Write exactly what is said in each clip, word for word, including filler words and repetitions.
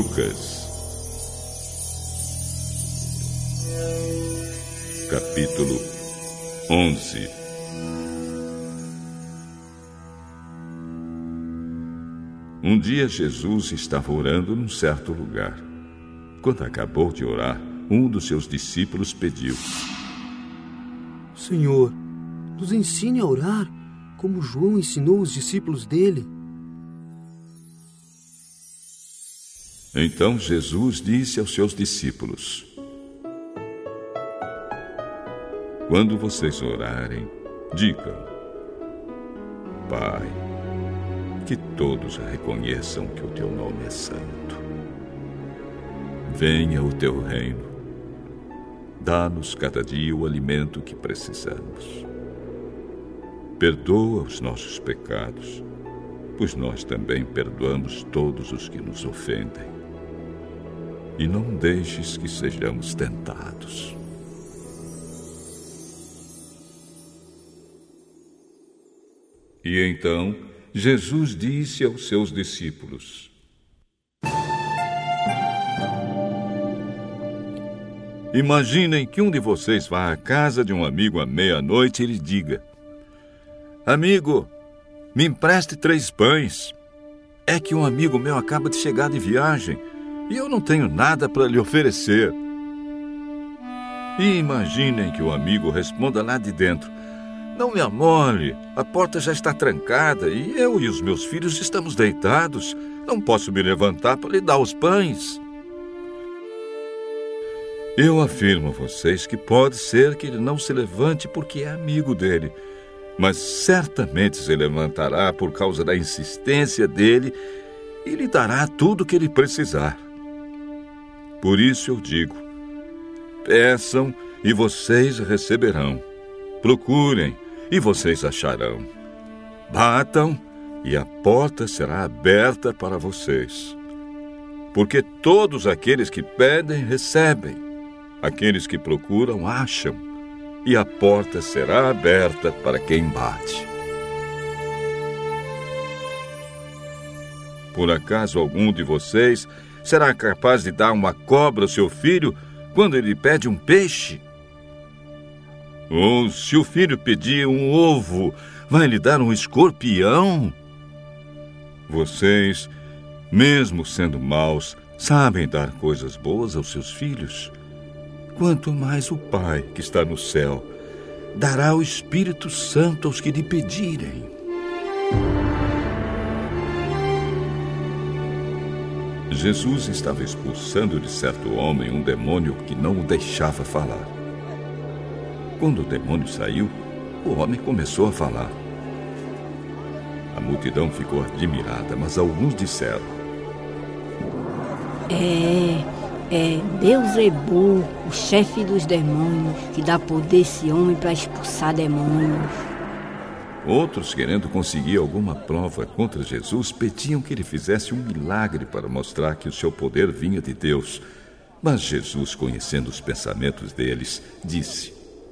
Lucas, capítulo onze. Um dia Jesus estava orando num certo lugar. Quando acabou de orar, um dos seus discípulos pediu: Senhor, nos ensine a orar, como João ensinou os discípulos dele. Então Jesus disse aos seus discípulos: Quando vocês orarem, digam: Pai, que todos reconheçam que o teu nome é santo. Venha o teu reino. Dá-nos cada dia o alimento que precisamos. Perdoa os nossos pecados, pois nós também perdoamos todos os que nos ofendem. E não deixes que sejamos tentados. E então Jesus disse aos seus discípulos: Imaginem que um de vocês vá à casa de um amigo à meia-noite e lhe diga: Amigo, me empreste três pães. É que um amigo meu acaba de chegar de viagem e eu não tenho nada para lhe oferecer. E imaginem que o amigo responda lá de dentro: Não me amole, a porta já está trancada e eu e os meus filhos estamos deitados. Não posso me levantar para lhe dar os pães. Eu afirmo a vocês que pode ser que ele não se levante porque é amigo dele, mas certamente se levantará por causa da insistência dele e lhe dará tudo o que ele precisar. Por isso eu digo: peçam e vocês receberão. Procurem e vocês acharão. Batam e a porta será aberta para vocês. Porque todos aqueles que pedem, recebem. Aqueles que procuram, acham. E a porta será aberta para quem bate. Por acaso algum de vocês será capaz de dar uma cobra ao seu filho quando ele pede um peixe? Ou se o filho pedir um ovo, vai lhe dar um escorpião? Vocês, mesmo sendo maus, sabem dar coisas boas aos seus filhos. Quanto mais o Pai, que está no céu, dará o Espírito Santo aos que lhe pedirem. Jesus estava expulsando de certo homem um demônio que não o deixava falar. Quando o demônio saiu, o homem começou a falar. A multidão ficou admirada, mas alguns disseram: É... É Beelzebul, o chefe dos demônios, que dá poder a esse homem para expulsar demônios. Outros, querendo conseguir alguma prova contra Jesus, pediam que ele fizesse um milagre para mostrar que o seu poder vinha de Deus. Mas Jesus, conhecendo os pensamentos deles, disse: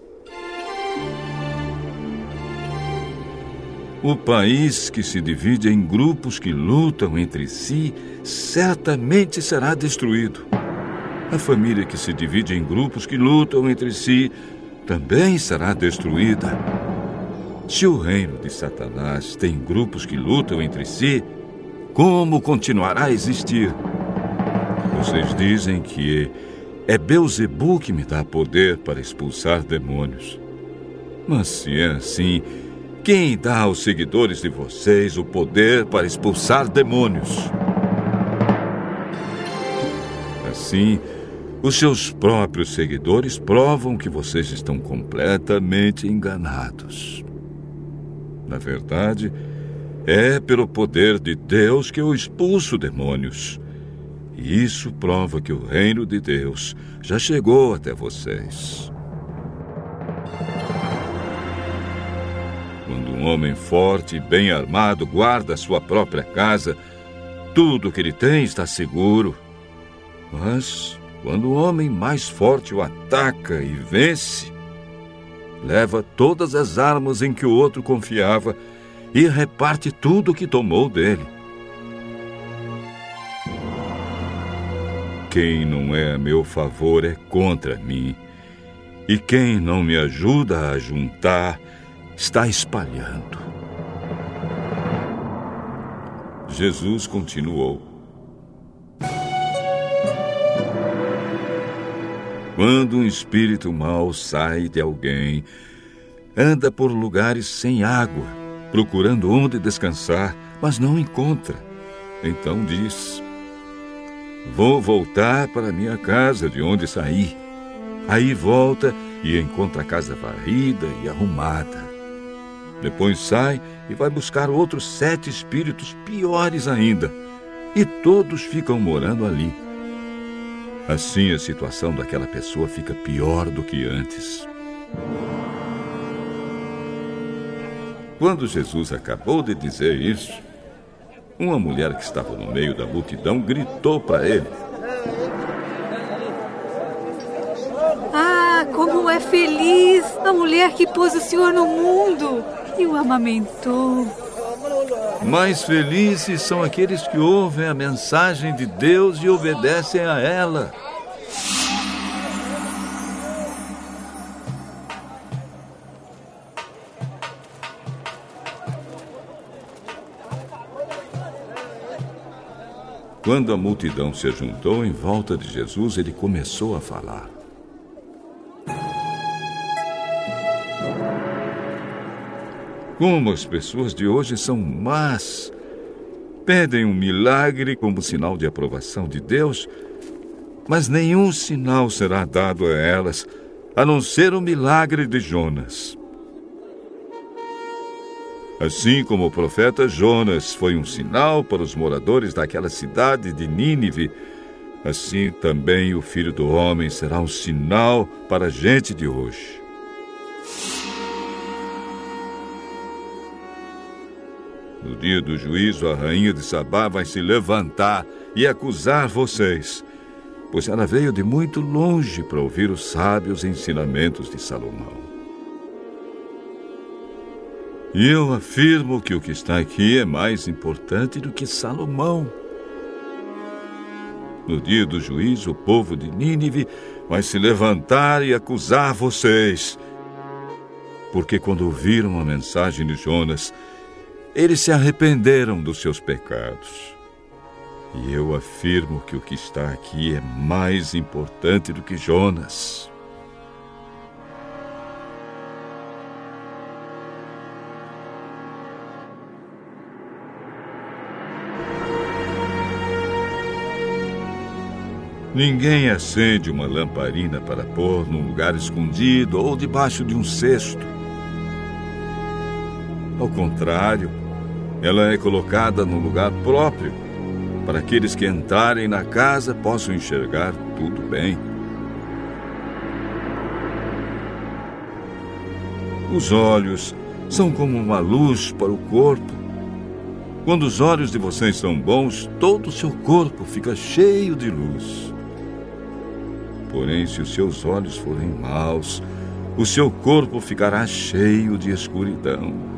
O país que se divide em grupos que lutam entre si, certamente será destruído. A família que se divide em grupos que lutam entre si também será destruída. Se o reino de Satanás tem grupos que lutam entre si, como continuará a existir? Vocês dizem que é Beelzebul que me dá poder para expulsar demônios. Mas se é assim, quem dá aos seguidores de vocês o poder para expulsar demônios? Assim, os seus próprios seguidores provam que vocês estão completamente enganados. Na verdade, é pelo poder de Deus que eu expulso demônios. E isso prova que o reino de Deus já chegou até vocês. Quando um homem forte e bem armado guarda a sua própria casa, tudo o que ele tem está seguro. Mas quando o homem mais forte o ataca e vence, leva todas as armas em que o outro confiava e reparte tudo o que tomou dele. quem não é a meu favor é contra mim, e quem não me ajuda a juntar está espalhando. Jesus continuou: quando um espírito mau sai de alguém, anda por lugares sem água, procurando onde descansar, mas não encontra. Então diz: vou voltar para minha casa de onde saí. Aí volta e encontra a casa varrida e arrumada. Depois sai e vai buscar outros sete espíritos piores ainda, e todos ficam morando ali. Assim a situação daquela pessoa fica pior do que antes. Quando Jesus acabou de dizer isso, uma mulher que estava no meio da multidão gritou para ele: ah, como é feliz a mulher que pôs o Senhor no mundo e o amamentou. Mais felizes são aqueles que ouvem a mensagem de Deus e obedecem a ela. Quando a multidão se ajuntou em volta de Jesus, ele começou a falar: como as pessoas de hoje são más. Pedem um milagre como sinal de aprovação de Deus, mas nenhum sinal será dado a elas, a não ser o milagre de Jonas. Assim como o profeta Jonas foi um sinal para os moradores daquela cidade de Nínive, assim também o Filho do Homem será um sinal para a gente de hoje. No dia do juízo, a rainha de Sabá vai se levantar e acusar vocês, pois ela veio de muito longe para ouvir os sábios ensinamentos de Salomão. E eu afirmo que o que está aqui é mais importante do que Salomão. No dia do juízo, o povo de Nínive vai se levantar e acusar vocês, porque quando ouviram a mensagem de Jonas, eles se arrependeram dos seus pecados. E eu afirmo que o que está aqui é mais importante do que Jonas. Ninguém acende uma lamparina para pôr num lugar escondido ou debaixo de um cesto. Ao contrário, ela é colocada num lugar próprio, para aqueles que entrarem na casa possam enxergar tudo bem. Os olhos são como uma luz para o corpo. Quando os olhos de vocês são bons, todo o seu corpo fica cheio de luz. Porém, se os seus olhos forem maus, o seu corpo ficará cheio de escuridão.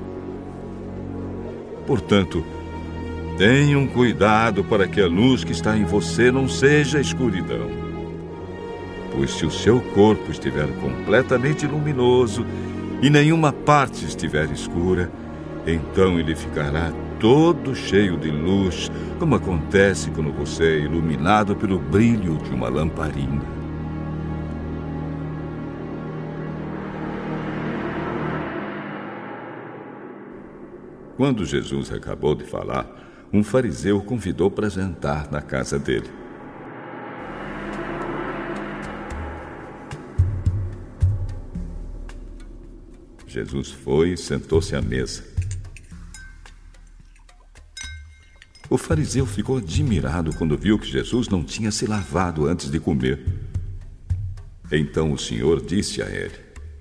Portanto, tenham cuidado para que a luz que está em você não seja escuridão. Pois se o seu corpo estiver completamente luminoso e nenhuma parte estiver escura, então ele ficará todo cheio de luz, como acontece quando você é iluminado pelo brilho de uma lamparina. Quando Jesus acabou de falar, um fariseu o convidou para jantar na casa dele. Jesus foi e sentou-se à mesa. O fariseu ficou admirado quando viu que Jesus não tinha se lavado antes de comer. Então o Senhor disse a ele: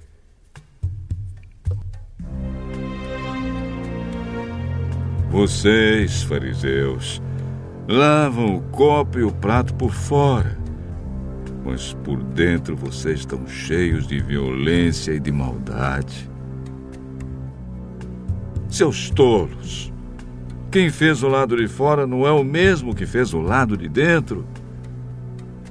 vocês, fariseus, lavam o copo e o prato por fora, mas por dentro vocês estão cheios de violência e de maldade. Seus tolos! Quem fez o lado de fora não é o mesmo que fez o lado de dentro?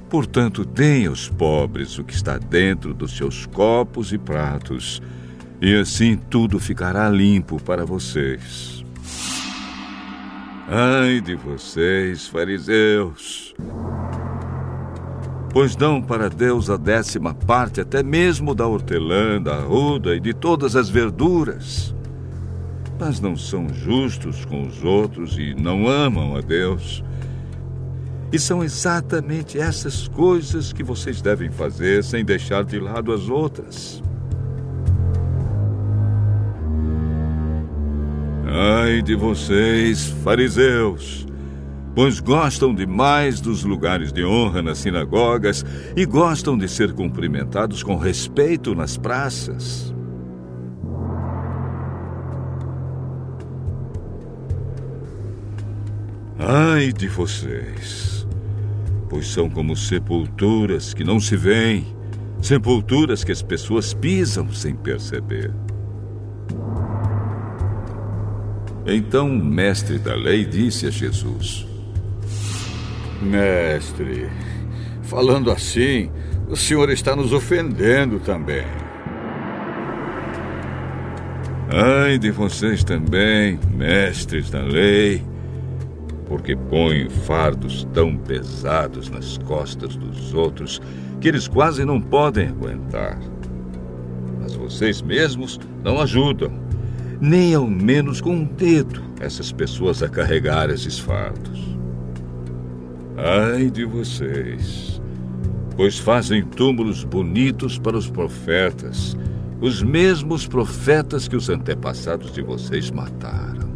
Portanto, deem aos pobres o que está dentro dos seus copos e pratos, e assim tudo ficará limpo para vocês. Ai de vocês, fariseus! Pois dão para Deus a décima parte até mesmo da hortelã, da arruda e de todas as verduras. Mas não são justos com os outros e não amam a Deus. E são exatamente essas coisas que vocês devem fazer sem deixar de lado as outras. Ai de vocês, fariseus! Pois gostam demais dos lugares de honra nas sinagogas e gostam de ser cumprimentados com respeito nas praças. Ai de vocês, pois são como sepulturas que não se veem, sepulturas que as pessoas pisam sem perceber. Então o mestre da lei disse a Jesus: Mestre, falando assim, o senhor está nos ofendendo também. Ai de vocês também, mestres da lei, porque põem fardos tão pesados nas costas dos outros que eles quase não podem aguentar. Mas vocês mesmos não ajudam, nem ao menos com um dedo, essas pessoas a carregar esses fardos. Ai de vocês, pois fazem túmulos bonitos para os profetas, os mesmos profetas que os antepassados de vocês mataram.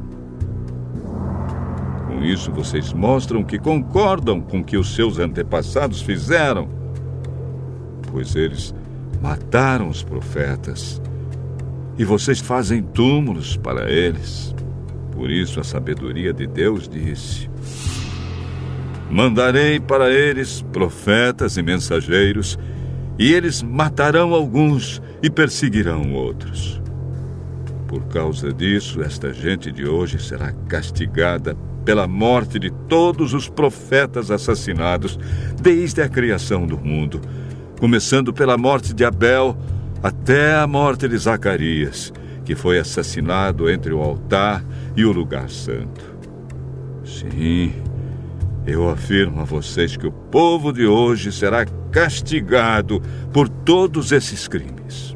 Com isso, vocês mostram que concordam com o que os seus antepassados fizeram, pois eles mataram os profetas e vocês fazem túmulos para eles. Por isso, a sabedoria de Deus disse: Mandarei para eles profetas e mensageiros, e eles matarão alguns e perseguirão outros. Por causa disso, esta gente de hoje será castigada pela morte de todos os profetas assassinados desde a criação do mundo, começando pela morte de Abel até a morte de Zacarias, que foi assassinado entre o altar e o lugar santo. Sim, eu afirmo a vocês que o povo de hoje será castigado por todos esses crimes.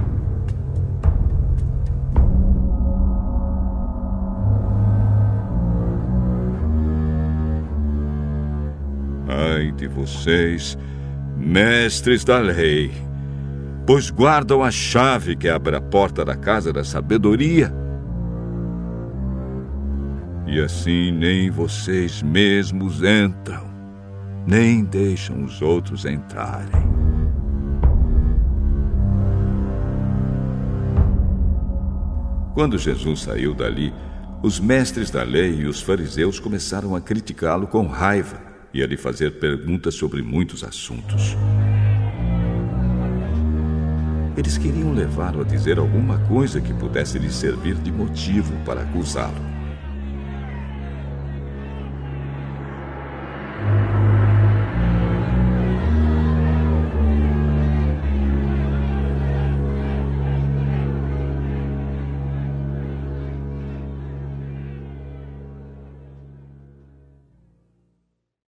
Ai de vocês, mestres da lei, pois guardam a chave que abre a porta da casa da sabedoria. E assim nem vocês mesmos entram, nem deixam os outros entrarem. Quando Jesus saiu dali, os mestres da lei e os fariseus começaram a criticá-lo com raiva e a lhe fazer perguntas sobre muitos assuntos. Eles queriam levá-lo a dizer alguma coisa que pudesse lhe servir de motivo para acusá-lo.